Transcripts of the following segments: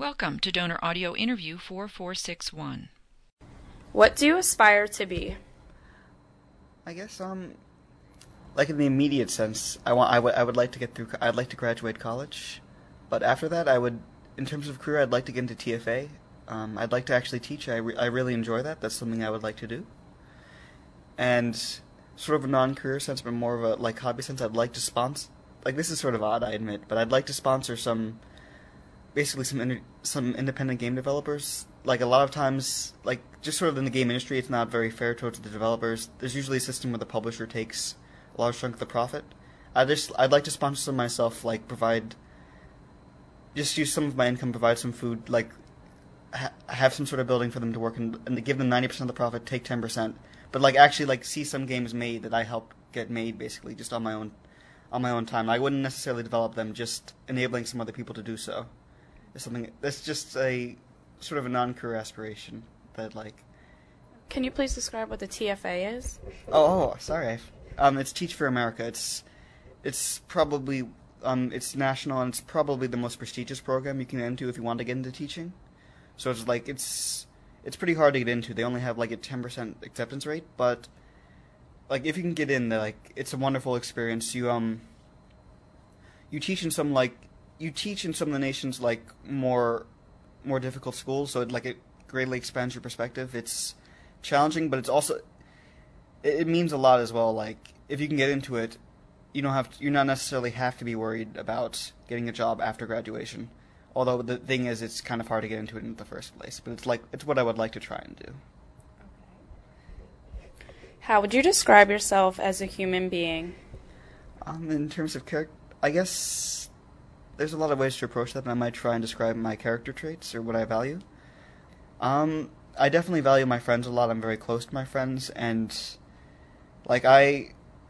Welcome to Donor Audio Interview 4461. What do you aspire to be? I guess like in the immediate sense, I would like to get through. I'd like to graduate college, but after that, in terms of career, I'd like to get into TFA. I'd like to actually teach. I really enjoy that. That's something I would like to do. And sort of a non-career sense, but more of a like hobby sense, I'd like to sponsor. Like, this is sort of odd, I admit, but I'd like to sponsor some independent game developers. Like, a lot of times, like, just sort of in the game industry, it's not very fair towards the developers. There's usually a system where the publisher takes a large chunk of the profit. I'd like to sponsor some myself, like, just use some of my income, provide some food, like, have some sort of building for them to work in, and give them 90% of the profit, take 10%. But, like, actually, like, see some games made that I help get made, basically, just on my own time. I wouldn't necessarily develop them, just enabling some other people to do so. It's something that's just a sort of a non-career aspiration that, like. Can you please describe what the TFA is? Sorry. It's Teach for America. It's probably it's national, and it's probably the most prestigious program you can get into if you want to get into teaching. So it's like it's pretty hard to get into. They only have like a 10% acceptance rate, but like if you can get in, like it's a wonderful experience. You teach in some of the nation's like more difficult schools, so it greatly expands your perspective. It's challenging, but it's also it means a lot as well. Like, if you can get into it, you not necessarily have to be worried about getting a job after graduation. Although the thing is, it's kind of hard to get into it in the first place. But it's what I would like to try and do. How would you describe yourself as a human being? In terms of character, I guess there's a lot of ways to approach that, but I might try and describe my character traits or what I value. I definitely value my friends a lot. I'm very close to my friends, and like I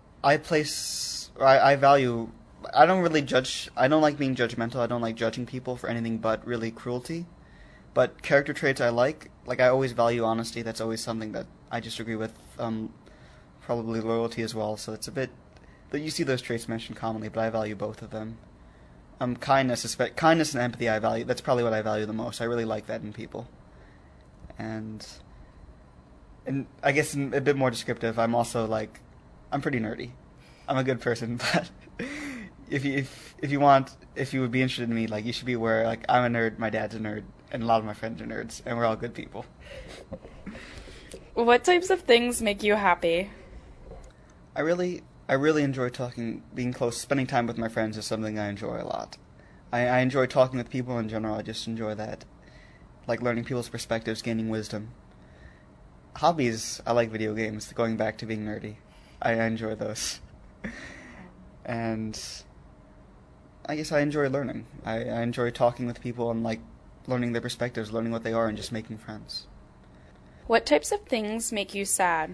value. I don't really judge. I don't like being judgmental. I don't like judging people for anything but really cruelty. But character traits I like I always value honesty. That's always something that I disagree with. Probably loyalty as well. So it's a bit that you see those traits mentioned commonly, but I value both of them. Kindness and empathy I value. That's probably what I value the most. I really like that in people. And I guess a bit more descriptive, I'm also I'm pretty nerdy. I'm a good person, but if you would be interested in me, you should be aware, I'm a nerd, my dad's a nerd, and a lot of my friends are nerds, and we're all good people. What types of things make you happy? I really enjoy talking, being close, spending time with my friends is something I enjoy a lot. I enjoy talking with people in general. I just enjoy that. Like learning people's perspectives, gaining wisdom. Hobbies, I like video games, going back to being nerdy. I enjoy those. And I guess I enjoy learning. I enjoy talking with people and learning their perspectives, learning what they are, and just making friends. What types of things make you sad?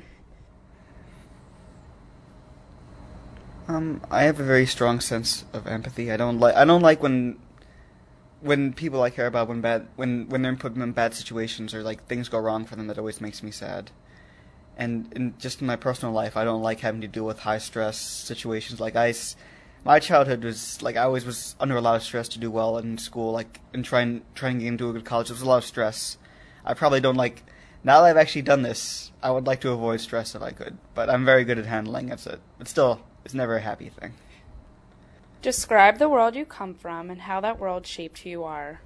I have a very strong sense of empathy. I don't like when people I care about when they're put in bad situations or things go wrong for them. That always makes me sad. And just in my personal life, I don't like having to deal with high stress situations. My childhood was I always was under a lot of stress to do well in school, and trying to get into a good college. There was a lot of stress. I probably don't like. Now that I've actually done this, I would like to avoid stress if I could. But I'm very good at handling it. But still, it's never a happy thing. Describe the world you come from and how that world shaped who you are.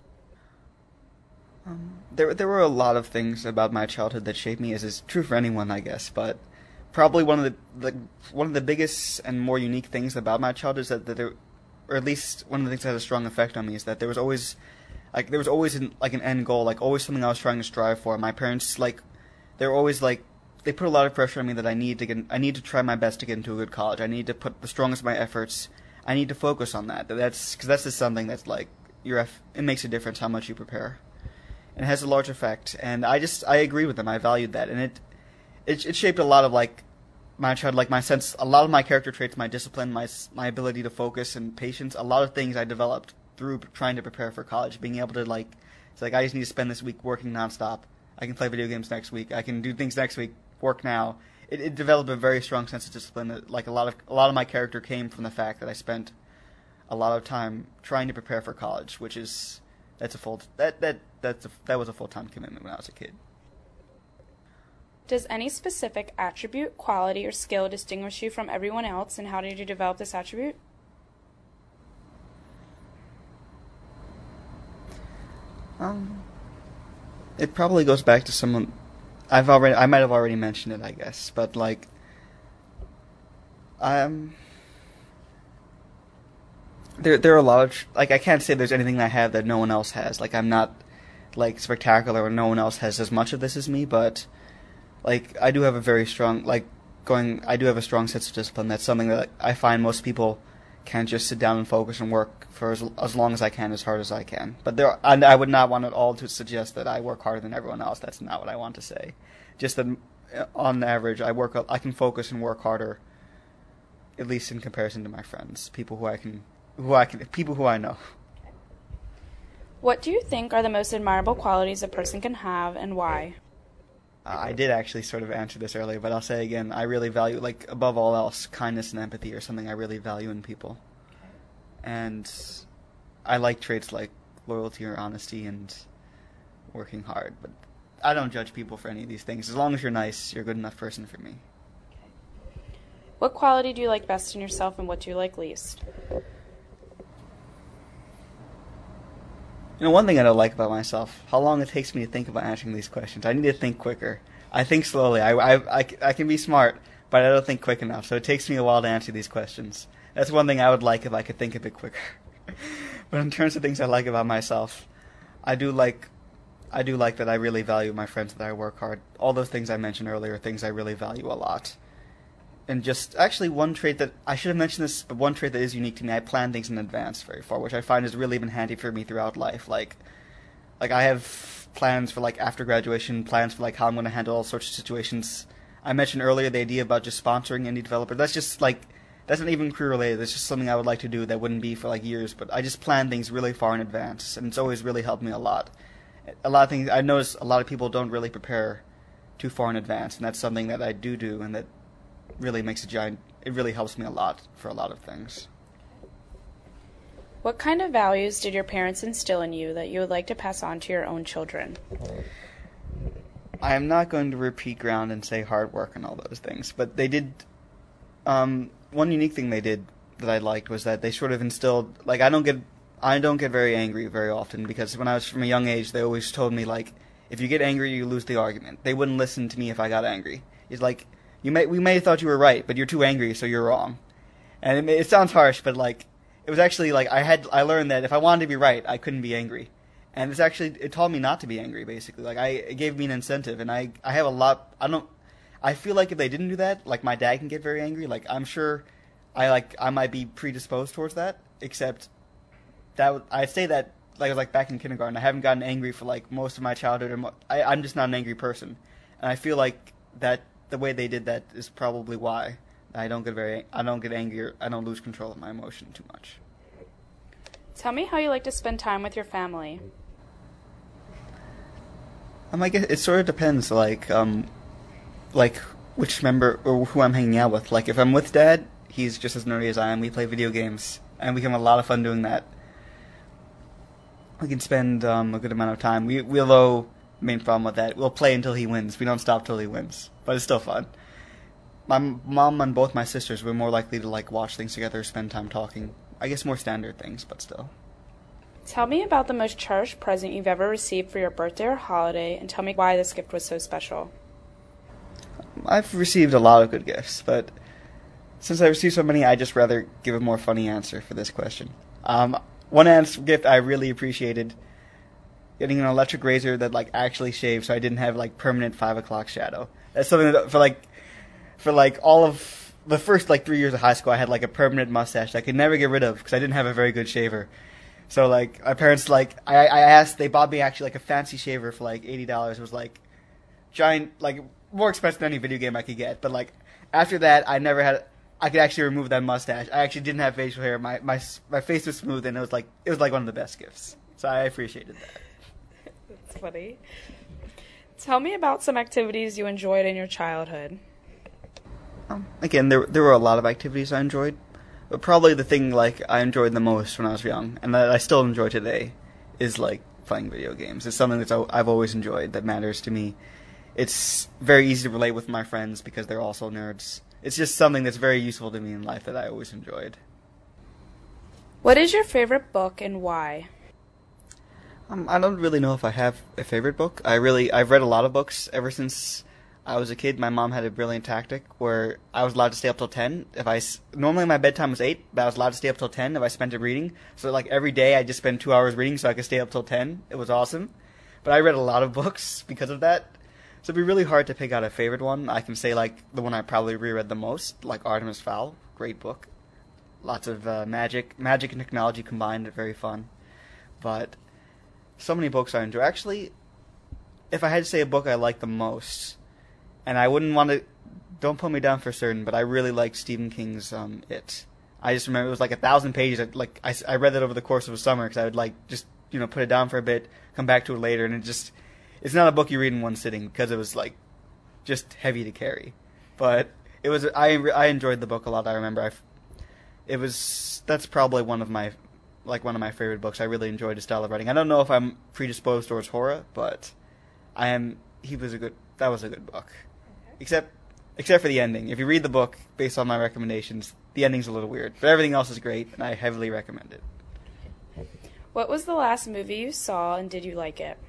There were a lot of things about my childhood that shaped me, as is true for anyone, I guess. But probably one of the biggest and more unique things about my childhood is that there, or at least one of the things that had a strong effect on me, is that there was always an end goal, always something I was trying to strive for. My parents they were always they put a lot of pressure on me that I need to try my best to get into a good college. I need to put the strongest of my efforts. I need to focus on that. That's just something that's it makes a difference how much you prepare. And it has a large effect, and I agree with them. I valued that, and it shaped a lot of my child, my sense, a lot of my character traits, my discipline, my ability to focus and patience. A lot of things I developed through trying to prepare for college, being able to it's I just need to spend this week working nonstop. I can play video games next week. I can do things next week. Work now. It developed a very strong sense of discipline. That, a lot of my character came from the fact that I spent a lot of time trying to prepare for college, which is That was a full-time commitment when I was a kid. Does any specific attribute, quality, or skill distinguish you from everyone else, and how did you develop this attribute? It probably goes back to someone I might have already mentioned it, I guess, but like, there are a lot of like, I can't say there's anything I have that no one else has. Like, I'm not like spectacular, or no one else has as much of this as me, but like, I do have a very strong I do have a strong sense of discipline. That's something that I find most people can't just sit down and focus and work for as long as I can, as hard as I can. But and I would not want at all to suggest that I work harder than everyone else. That's not what I want to say. Just that on average, I can focus and work harder, at least in comparison to my friends, people who I know. What do you think are the most admirable qualities a person can have, and why? I did actually sort of answer this earlier, but I'll say again, I really value, like, above all else, kindness and empathy are something I really value in people. And I like traits like loyalty or honesty and working hard, but I don't judge people for any of these things. As long as you're nice, you're a good enough person for me. What quality do you like best in yourself, and what do you like least? You know, one thing I don't like about myself, how long it takes me to think about answering these questions. I need to think quicker. I think slowly. I can be smart, but I don't think quick enough, so it takes me a while to answer these questions. That's one thing I would like if I could think a bit quicker. But in terms of things I like about myself, I do like that I really value my friends, that I work hard. All those things I mentioned earlier are things I really value a lot. And just, actually, one trait that, I should have mentioned this, but one trait that is unique to me, I plan things in advance very far, which I find has really been handy for me throughout life. Like I have plans for, like, after graduation, plans for, like, how I'm going to handle all sorts of situations. I mentioned earlier the idea about just sponsoring indie developer. That's just, like, that's not even career-related. It's just something I would like to do that wouldn't be for, like, years. But I just plan things really far in advance, and it's always really helped me a lot. A lot of things, I notice a lot of people don't really prepare too far in advance, and that's something that I do, and that really makes it really helps me a lot for a lot of things. What kind of values did your parents instill in you that you would like to pass on to your own children? I am not going to repeat ground and say hard work and all those things, but they did, one unique thing they did that I liked was that they sort of instilled, like, I don't get very angry very often, because when I was from a young age, they always told me, like, if you get angry, you lose the argument. They wouldn't listen to me if I got angry. It's like, we may have thought you were right, but you're too angry, so you're wrong. And it sounds harsh, but, like, it was actually, like, I learned that if I wanted to be right, I couldn't be angry. And it taught me not to be angry, basically. Like, it gave me an incentive, and I have a lot, I feel like if they didn't do that, like, my dad can get very angry. Like, I'm sure I might be predisposed towards that, except that, I'd say that, like, I was, like, back in kindergarten. I haven't gotten angry for, like, most of my childhood. I'm just not an angry person. And I feel like that the way they did that is probably why I don't get angry, or I don't lose control of my emotion too much. Tell me how you like to spend time with your family. I guess it sort of depends, like which member or who I'm hanging out with. Like, if I'm with Dad, he's just as nerdy as I am. We play video games, and we have a lot of fun doing that. We can spend a good amount of time. We'll main problem with that, we'll play until he wins. We don't stop till he wins, but it's still fun. My mom and both my sisters, we're more likely to, like, watch things together, spend time talking. I guess more standard things, but still. Tell me about the most cherished present you've ever received for your birthday or holiday, and tell me why this gift was so special. I've received a lot of good gifts, but since I received so many, I'd just rather give a more funny answer for this question. One gift I really appreciated, getting an electric razor that, like, actually shaved, so I didn't have, like, permanent 5 o'clock shadow. That's something that, for all of the first, like, 3 years of high school, I had, like, a permanent mustache that I could never get rid of because I didn't have a very good shaver. So, like, my parents, like, I asked, they bought me actually, like, a fancy shaver for, like, $80. It was, like, giant, like, more expensive than any video game I could get. But, like, after that, I could actually remove that mustache. I actually didn't have facial hair. My face was smooth, and it was like one of the best gifts. So I appreciated that. That's funny. Tell me about some activities you enjoyed in your childhood. Again, there were a lot of activities I enjoyed, but probably the thing, like, I enjoyed the most when I was young, and that I still enjoy today, is like playing video games. It's something I've always enjoyed, that matters to me. It's very easy to relate with my friends because they're also nerds. It's just something that's very useful to me in life that I always enjoyed. What is your favorite book and why? I don't really know if I have a favorite book. I've read a lot of books ever since I was a kid. My mom had a brilliant tactic where I was allowed to stay up till 10. Normally my bedtime was 8, but I was allowed to stay up till 10 if I spent it reading. So like every day I just spent 2 hours reading so I could stay up till 10. It was awesome. But I read a lot of books because of that. So it'd be really hard to pick out a favorite one. I can say like the one I probably reread the most, like Artemis Fowl. Great book. Lots of magic and technology combined. Very fun. But so many books I enjoy. Actually, if I had to say a book I like the most, and I wouldn't want to, don't put me down for certain, but I really liked Stephen King's It. I just remember it was like 1,000 pages. I read that over the course of a summer because I would like just put it down for a bit, come back to it later, and it's not a book you read in one sitting because it was like just heavy to carry. But it was I enjoyed the book a lot. I remember that's probably one of my favorite books. I really enjoyed his style of writing. I don't know if I'm predisposed towards horror, but I am. That was a good book. Okay. Except for the ending. If you read the book based on my recommendations, the ending's a little weird. But everything else is great, and I heavily recommend it. What was the last movie you saw, and did you like it?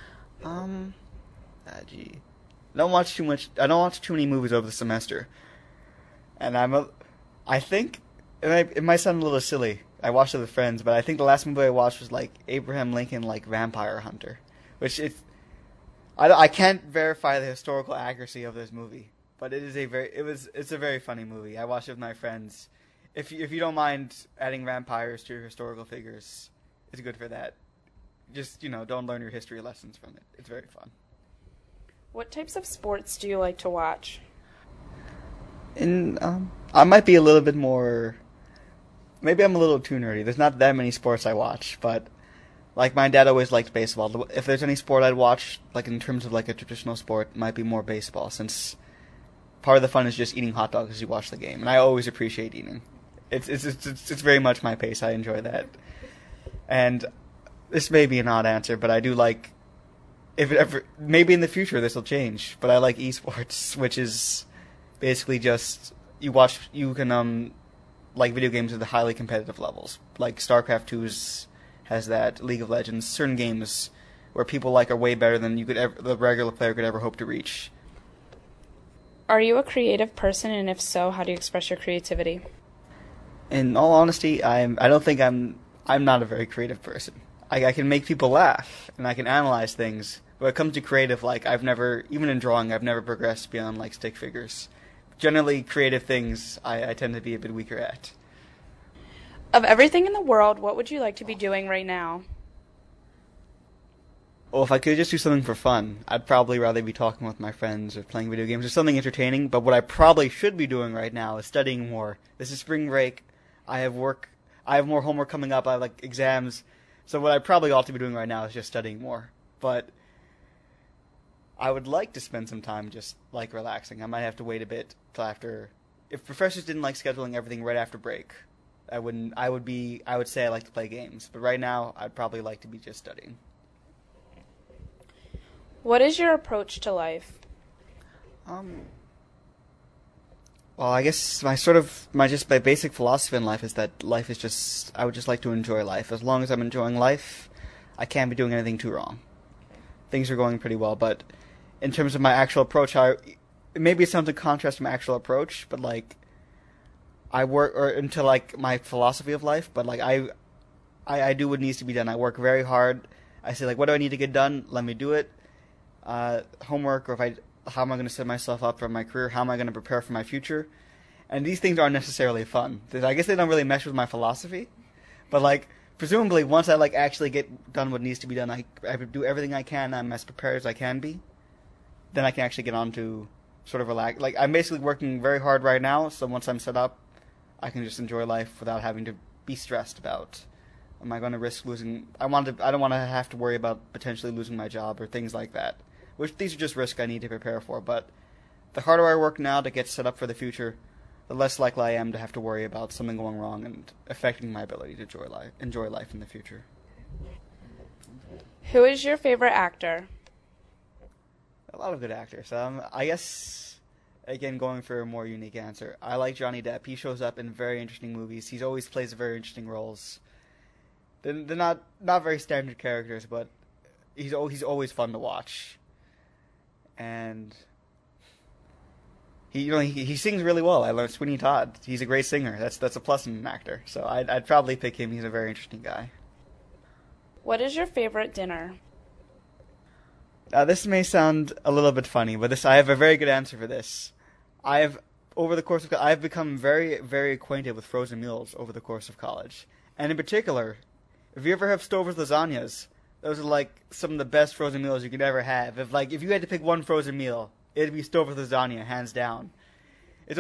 Gee. I don't watch too many movies over the semester. And I think, it might sound a little silly, I watched it with friends, but I think the last movie I watched was like Abraham Lincoln, like Vampire Hunter, which I can't verify the historical accuracy of this movie, but it's a very funny movie. I watched it with my friends. If you don't mind adding vampires to your historical figures, it's good for that. Just don't learn your history lessons from it. It's very fun. What types of sports do you like to watch? I might be a little bit more. Maybe I'm a little too nerdy. There's not that many sports I watch, but like my dad always liked baseball. If there's any sport I'd watch, like in terms of like a traditional sport, it might be more baseball, since part of the fun is just eating hot dogs as you watch the game, and I always appreciate eating. It's very much my pace. I enjoy that, and this may be an odd answer, but I do like. If it ever, maybe in the future this will change, but I like esports, which is basically just you can like video games at the highly competitive levels. Like StarCraft 2's has that, League of Legends, certain games where people are way better than the regular player could ever hope to reach. Are you a creative person, and if so, how do you express your creativity? In all honesty, I don't think I'm not a very creative person. I can make people laugh, and I can analyze things. But when it comes to creative, even in drawing, I've never progressed beyond like stick figures. Generally, creative things I tend to be a bit weaker at. Of everything in the world, what would you like to be doing right now? Well, if I could just do something for fun, I'd probably rather be talking with my friends or playing video games or something entertaining. But what I probably should be doing right now is studying more. This is spring break. I have more homework coming up. I have exams. So what I probably ought to be doing right now is just studying more. But I would like to spend some time just relaxing. I might have to wait a bit till after. If professors didn't like scheduling everything right after break, I would say I like to play games. But right now, I'd probably like to be just studying. What is your approach to life? Well, I guess my basic philosophy in life is that I would just like to enjoy life. As long as I'm enjoying life, I can't be doing anything too wrong. Things are going pretty well, but in terms of my actual approach, maybe it's something to contrast to my actual approach, but I work into my philosophy of life, but I do what needs to be done. I work very hard. I say what do I need to get done? Let me do it. Homework, or how am I going to set myself up for my career? How am I going to prepare for my future? And these things aren't necessarily fun. I guess they don't really mesh with my philosophy. But presumably once I actually get done what needs to be done, I do everything I can. I'm as prepared as I can be. Then I can actually get on to sort of relax. I'm basically working very hard right now. So once I'm set up, I can just enjoy life without having to be stressed about. Am I going to risk losing? I don't want to have to worry about potentially losing my job or things like that. Which these are just risks I need to prepare for. But the harder I work now to get set up for the future, the less likely I am to have to worry about something going wrong and affecting my ability to enjoy life in the future. Who is your favorite actor? A lot of good actors. I guess, again, going for a more unique answer, I like Johnny Depp. He shows up in very interesting movies. He always plays very interesting roles. They're not very standard characters, but he's always fun to watch. And he sings really well. I learned Sweeney Todd. He's a great singer. That's a plus in an actor. So I'd probably pick him. He's a very interesting guy. What is your favorite dinner? This may sound a little bit funny, but I have a very good answer for this. I've become very, very acquainted with frozen meals over the course of college. And in particular, if you ever have Stover's lasagnas, those are like some of the best frozen meals you could ever have. If you had to pick one frozen meal, it'd be Stover's lasagna, hands down. It's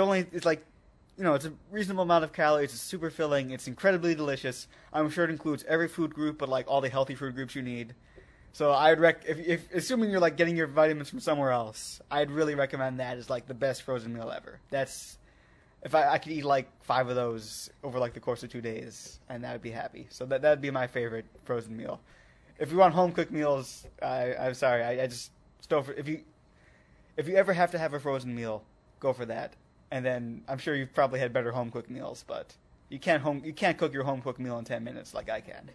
a reasonable amount of calories, it's super filling, it's incredibly delicious. I'm sure it includes every food group, but like all the healthy food groups you need. So I'd if assuming you're like getting your vitamins from somewhere else, I'd really recommend that as like the best frozen meal ever. If I could eat like 5 of those over like the course of 2 days, and I'd be happy. So that'd be my favorite frozen meal. If you want home cooked meals, I'm sorry, I just Stover. If you ever have to have a frozen meal, go for that. And then I'm sure you've probably had better home cooked meals, but you can't cook your home cooked meal in 10 minutes like I can.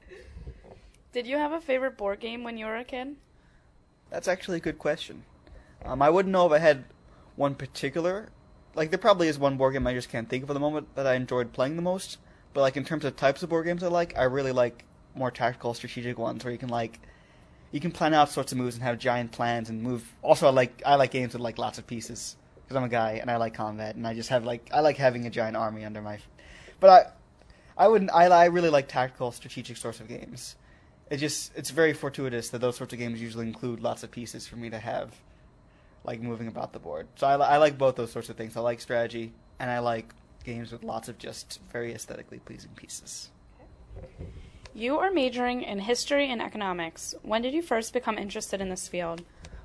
Did you have a favorite board game when you were a kid? That's actually a good question. I wouldn't know if I had one particular. Like, there probably is one board game I just can't think of at the moment that I enjoyed playing the most. But, like, in terms of types of board games I really like more tactical, strategic ones where you can plan out sorts of moves and have giant plans and move. Also, I like games with, like, lots of pieces because I'm a guy and I like combat and I just have, I like having a giant army under my. But I really like tactical, strategic sorts of games. It's very fortuitous that those sorts of games usually include lots of pieces for me to have, like, moving about the board. So I like both those sorts of things. I like strategy, and I like games with lots of just very aesthetically pleasing pieces. You are majoring in history and economics. When did you first become interested in this field?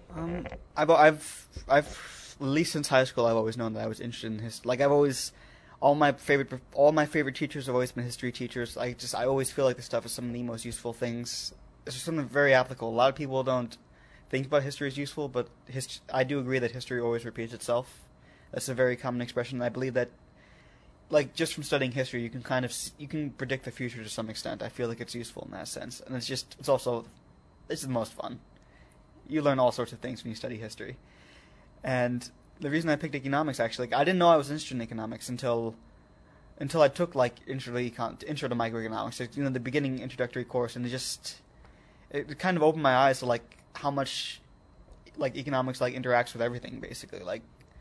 I've at least since high school, I've always known that I was interested in history. Like, all my favorite teachers have always been history teachers. I always feel like this stuff is some of the most useful things. It's just something very applicable. A lot of people don't think about history as useful, but I do agree that history always repeats itself. That's a very common expression. I believe that, like, just from studying history, you can predict the future to some extent. I feel like it's useful in that sense, and it's the most fun. You learn all sorts of things when you study history, and the reason I picked economics, actually, I didn't know I was interested in economics until I took, like, intro to microeconomics, the beginning introductory course, and it kind of opened my eyes to, like, how much, like, economics, like, interacts with everything, basically. Like,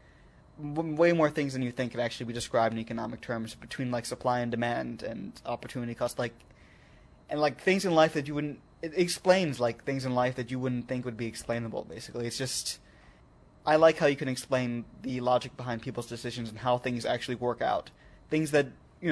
way more things than you think could actually be described in economic terms between, like, supply and demand and opportunity cost, things in life that you wouldn't. It explains, like, things in life that you wouldn't think would be explainable, basically. It's just. I like how you can explain the logic behind people's decisions and how things actually work out. Things that,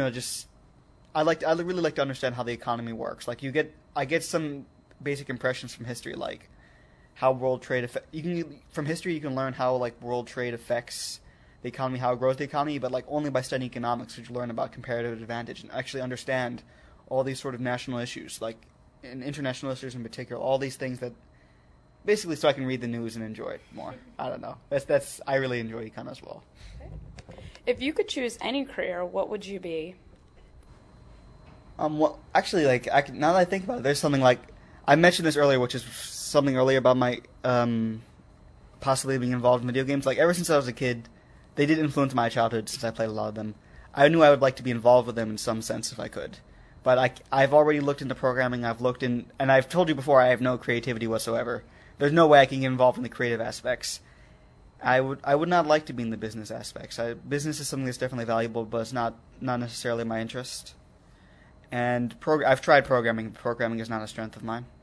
I really like to understand how the economy works. Like, I get some basic impressions from history, like how world trade from history you can learn how, like, world trade affects the economy, how it grows the economy, but, like, only by studying economics would you learn about comparative advantage and actually understand all these sort of national issues, like, and international issues in particular, all these things that. Basically, so I can read the news and enjoy it more. I don't know. I really enjoy econ as well. If you could choose any career, what would you be? Well, actually, like, now that I think about it, there's something like I mentioned this earlier, which is something earlier about my possibly being involved in video games. Like, ever since I was a kid, they did influence my childhood since I played a lot of them. I knew I would like to be involved with them in some sense if I could. But I've already looked into programming. And I've told you before, I have no creativity whatsoever. There's no way I can get involved in the creative aspects. I would not like to be in the business aspects. Business is something that's definitely valuable, but it's not necessarily my interest. And I've tried programming. But programming is not a strength of mine.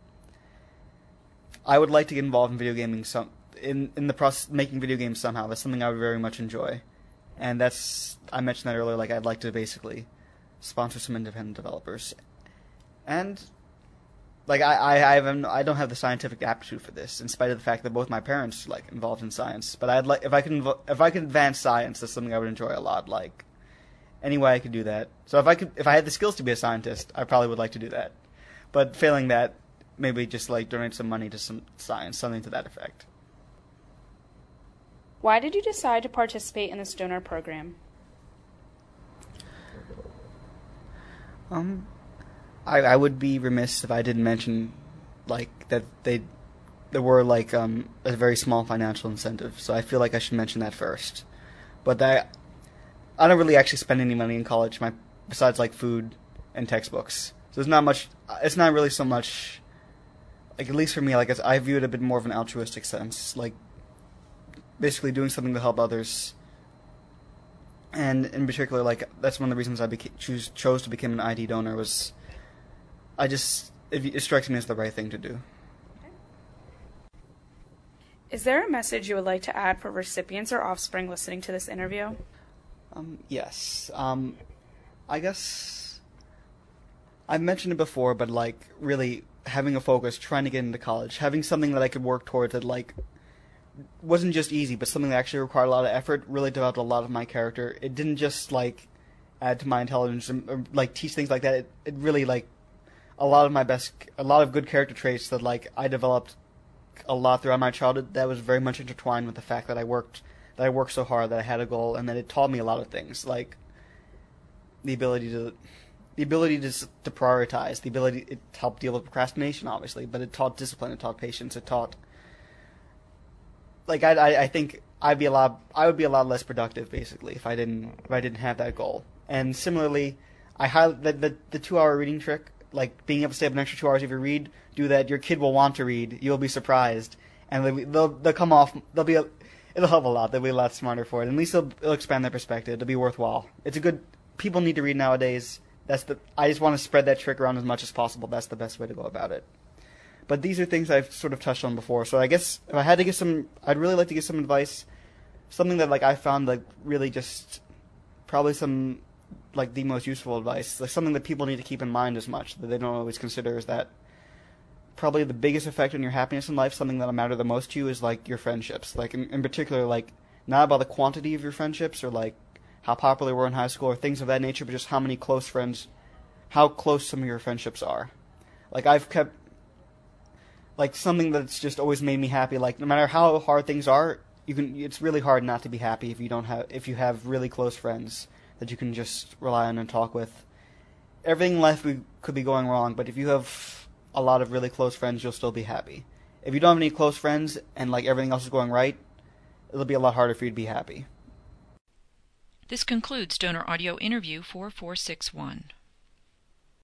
I would like to get involved in video gaming in the process making video games somehow. That's something I would very much enjoy. And I mentioned that earlier. Like, I'd like to basically sponsor some independent developers. And. Like, I don't have the scientific aptitude for this, in spite of the fact that both my parents are, like, involved in science. But I'd like if I can advance science, that's something I would enjoy a lot. Like, any way I could do that. So if I had the skills to be a scientist, I probably would like to do that. But failing that, maybe just like donate some money to some science, something to that effect. Why did you decide to participate in this donor program? I would be remiss if I didn't mention like that there were like a very small financial incentive, so I feel like I should mention that first. But I don't really actually spend any money in college, besides like food and textbooks. So there's not much. It's not really so much. Like, at least for me, like I view it a bit more of an altruistic sense, like basically doing something to help others. And in particular, like that's one of the reasons I chose to become an ID donor was, it strikes me as the right thing to do. Is there a message you would like to add for recipients or offspring listening to this interview? Yes. I guess I've mentioned it before, but like really having a focus, trying to get into college, having something that I could work towards that like wasn't just easy, but something that actually required a lot of effort, really developed a lot of my character. It didn't just like add to my intelligence or like teach things like that. It really like a lot of good character traits that like I developed a lot throughout my childhood that was very much intertwined with the fact that I worked so hard, that I had a goal, and that it taught me a lot of things, like the ability to prioritize, it helped deal with procrastination, obviously, but it taught discipline, it taught patience, it taught, like, I think I would be a lot less productive, basically, if I didn't have that goal. And similarly, the 2-hour reading trick, like being able to stay up an extra 2 hours if you read, do that. Your kid will want to read. You'll be surprised, and they'll come off. It'll help a lot. They'll be a lot smarter for it. At least it'll expand their perspective. It'll be worthwhile. People need to read nowadays. I just want to spread that trick around as much as possible. That's the best way to go about it. But these are things I've sort of touched on before. So I guess if I had to give I'd really like to give some advice. Something that like I found like really just probably some like the most useful advice. Like something that people need to keep in mind as much that they don't always consider is that probably the biggest effect on your happiness in life, something that'll matter the most to you, is like your friendships. Like in particular, like not about the quantity of your friendships or like how popular we were in high school or things of that nature, but just how close some of your friendships are. Like I've kept like something that's just always made me happy. Like no matter how hard things are, it's really hard not to be happy if you have really close friends that you can just rely on and talk with. Everything in life could be going wrong, but if you have a lot of really close friends, you'll still be happy. If you don't have any close friends and like everything else is going right, it'll be a lot harder for you to be happy. This concludes Donor Audio Interview 4461.